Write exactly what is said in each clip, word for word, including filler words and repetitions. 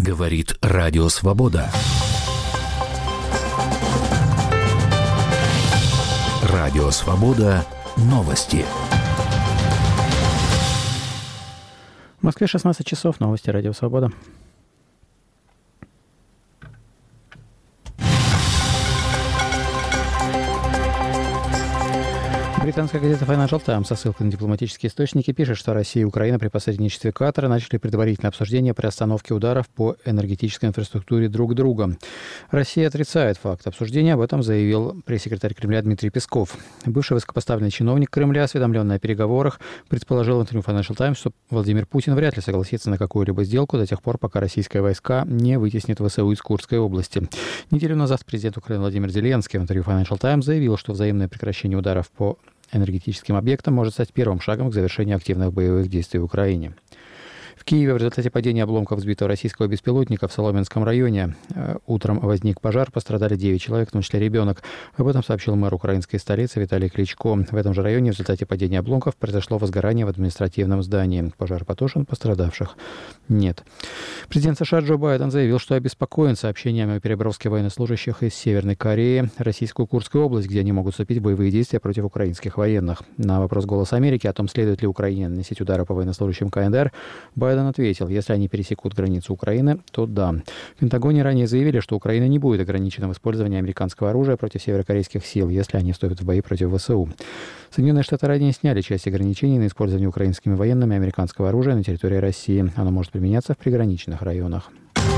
Говорит Радио Свобода. Радио Свобода. Новости. В Москве шестнадцать часов. Новости Радио Свобода. Британская газета Financial Times со ссылкой на дипломатические источники пишет, что Россия и Украина при посредническтве Катара начали предварительное обсуждение приостановки ударов по энергетической инфраструктуре друг друга. Россия отрицает факт обсуждения, об этом заявил пресс-секретарь Кремля Дмитрий Песков. Бывший высокопоставленный чиновник Кремля, осведомленный о переговорах, предположил в интервью Financial Times, что Владимир Путин вряд ли согласится на какую-либо сделку до тех пор, пока российские войска не вытеснят ВСУ из Курской области. Неделю назад президент Украины Владимир Зеленский в интервью Financial Times заявил, что взаимное прекращение ударов по энергетическим объектам может стать первым шагом к завершению активных боевых действий в Украине. В Киеве в результате падения обломков сбитого российского беспилотника в Соломенском районе утром возник пожар, пострадали девять человек, в том числе ребенок. Об этом сообщил мэр украинской столицы Виталий Кличко. В этом же районе в результате падения обломков произошло возгорание в административном здании. Пожар потушен, пострадавших нет. Президент США Джо Байден заявил, что обеспокоен сообщениями о переброске военнослужащих из Северной Кореи в российскую Курскую область, где они могут вступить в боевые действия против украинских военных. На вопрос «Голоса Америки» о том, следует ли Украине наносить удары по военнослужащим КНДР, Байден ответил, если они пересекут границу Украины, то да. В Пентагоне ранее заявили, что Украина не будет ограничена в использовании американского оружия против северокорейских сил, если они вступят в бои против ВСУ. Соединенные Штаты ранее сняли часть ограничений на использование украинскими военными американского оружия на территории России. Оно может применяться в приграничных районах.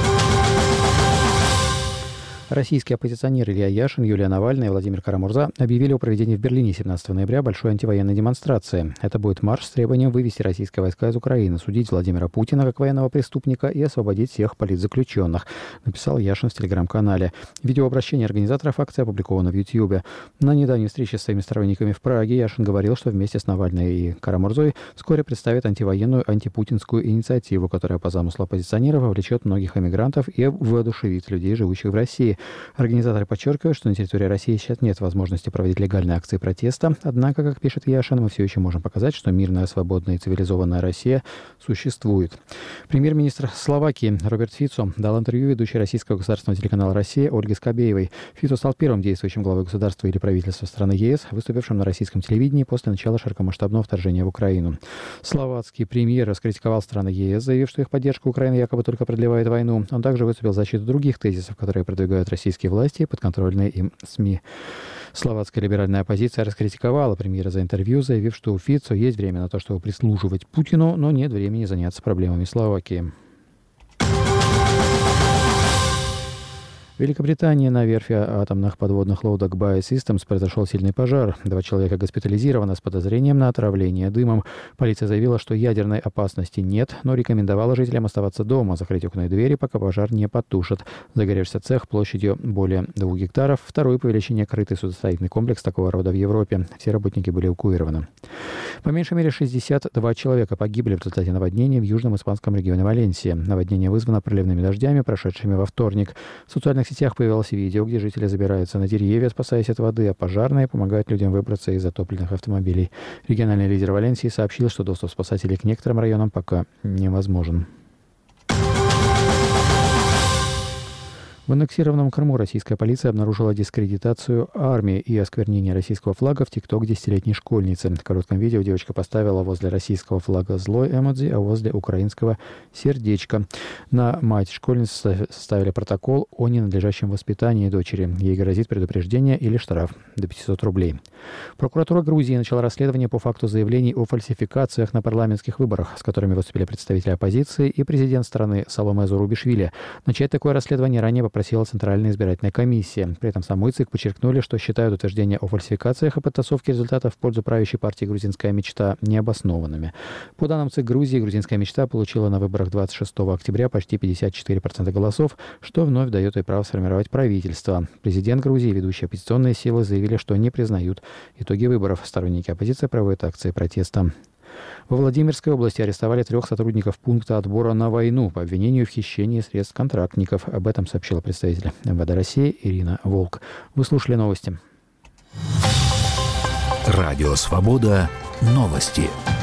Российские оппозиционеры Илья Яшин, Юлия Навальная и Владимир Кара-Мурза объявили о проведении в Берлине семнадцатого ноября большой антивоенной демонстрации. Это будет марш с требованием вывести российские войска из Украины, судить Владимира Путина как военного преступника и освободить всех политзаключенных, написал Яшин в телеграм-канале. Видеообращение организаторов акции опубликовано в Ютьюбе. На недавней встрече с своими сторонниками в Праге Яшин говорил, что вместе с Навальной и Кара-Мурзой вскоре представит антивоенную антипутинскую инициативу, которая по замыслу оппозиционеров вовлечет многих эмигрантов и воодушевит людей, живущих в России. Организаторы подчеркивают, что на территории России сейчас нет возможности проводить легальные акции протеста. Однако, как пишет Яшин, мы все еще можем показать, что мирная, свободная и цивилизованная Россия существует. Премьер-министр Словакии Роберт Фицо дал интервью ведущей российского государственного телеканала «Россия» Ольге Скобеевой. Фицо стал первым действующим главой государства или правительства страны ЕС, выступившим на российском телевидении после начала широкомасштабного вторжения в Украину. Словацкий премьер раскритиковал страны ЕС, заявив, что их поддержка Украины якобы только продлевает войну. Он также выступил в защиту других тезисов, которые продвигают российские власти и подконтрольные им СМИ. Словацкая либеральная оппозиция раскритиковала премьера за интервью, заявив, что у Фицо есть время на то, чтобы прислуживать Путину, но нет времени заняться проблемами Словакии. В Великобритании на верфи атомных подводных лодок Bae Systems произошел сильный пожар. Два человека госпитализированы с подозрением на отравление дымом. Полиция заявила, что ядерной опасности нет, но рекомендовала жителям оставаться дома, закрыть окна и двери, пока пожар не потушат. Загоревшийся цех площадью более двух гектаров, второй по величине крытый судостроительный комплекс такого рода в Европе. Все работники были эвакуированы. По меньшей мере шестьдесят два человека погибли в результате наводнения в южном испанском регионе Валенсия. Наводнение вызвано проливными дождями, прошедшими во вторник. В социальных В сетях появилось видео, где жители забираются на деревья, спасаясь от воды, а пожарные помогают людям выбраться из затопленных автомобилей. Региональный лидер Валенсии сообщил, что доступ спасателей к некоторым районам пока невозможен. В аннексированном Крыму российская полиция обнаружила дискредитацию армии и осквернение российского флага в ТикТок десятилетней школьницы. В коротком видео девочка поставила возле российского флага злой эмодзи, а возле украинского сердечко. На мать школьницы составили протокол о ненадлежащем воспитании дочери. Ей грозит предупреждение или штраф до пятьсот рублей. Прокуратура Грузии начала расследование по факту заявлений о фальсификациях на парламентских выборах, с которыми выступили представители оппозиции и президент страны Саломе Зурубишвили. Начать такое расследование ранее попросила Центральная избирательная комиссия. При этом самой ЦИК подчеркнули, что считают утверждения о фальсификациях и подтасовке результатов в пользу правящей партии «Грузинская мечта» необоснованными. По данным ЦИК Грузии, «Грузинская мечта» получила на выборах двадцать шестого октября почти пятьдесят четыре процента голосов, что вновь дает ей право сформировать правительство. Президент Грузии и ведущие оппозиционные силы заявили, что не признают итоги выборов. Сторонники оппозиции проводят акции протеста. Во Владимирской области арестовали трех сотрудников пункта отбора на войну по обвинению в хищении средств контрактников. Об этом сообщила представитель эм вэ дэ России Ирина Волк. Вы слушали новости. Радио «Свобода». Новости.